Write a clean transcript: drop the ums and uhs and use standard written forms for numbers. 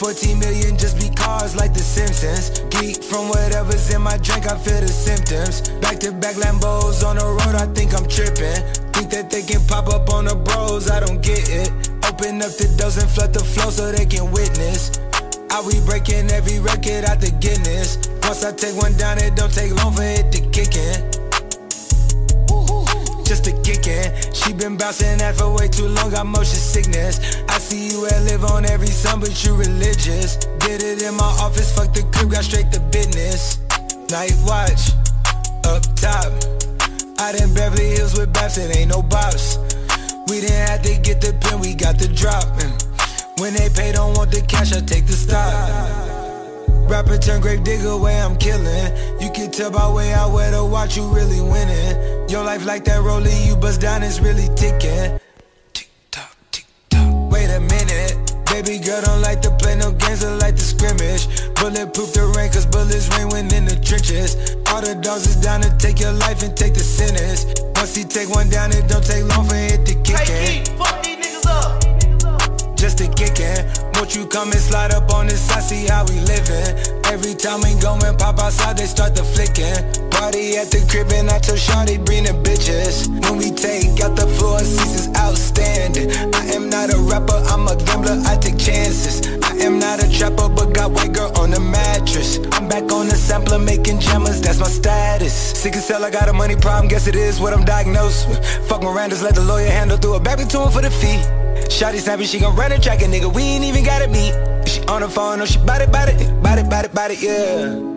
14 million just because like the Simpsons. Geek from whatever's in my drink, I feel the symptoms. Back-to-back Lambos on the road, I think I'm tripping. Think that they can pop up on the bros, I don't get it. Open up the doors and flood the flow so they can witness. I be breaking every record out the Guinness. Once I take one down, it don't take long for it to kick in. Just a kick in. She been bouncing that for way too long, got motion sickness. I see you at live on every sun, but you religious. Did it in my office, fuck the crib, got straight to business. Night watch, up top. Out in Beverly Hills with Babs, it ain't no bops. We didn't have to get the pin, we got the drop. When they pay, don't want the cash, I take the stock. Rapper turn grave digger, way I'm killing. You can tell by way I wear the watch, you really winning. Your life like that rollie, you bust down, it's really ticking. Tick tock, tick tock. Wait a minute, baby girl don't like to play no games, I like to scrimmage. Bulletproof the rain, cause bullets rain when in the trenches. All the dogs is down to take your life and take the sentence. Once he take one down, it don't take long for it to kick in. Hey, fuck these niggas up. Just a kickin'. Won't you come and slide up on this side, see how we livin'? Every time we go and pop outside, they start to flickin'. Party at the crib and I tell Shawty bring the bitches. When we take out the floor, seats is outstanding. I am not a rapper, I'm a gambler, I take chances. I am not a trapper, but got white girl on the mattress. I'm back on the sampler, making jammers, that's my status. Sick as hell, I got a money problem, guess it is what I'm diagnosed with. Fuck Miranda's, let the lawyer handle through a back to him for the fee. Shawty snappy, she gon' run and track a nigga, we ain't even gotta meet. She on the phone, no, she bout it, yeah.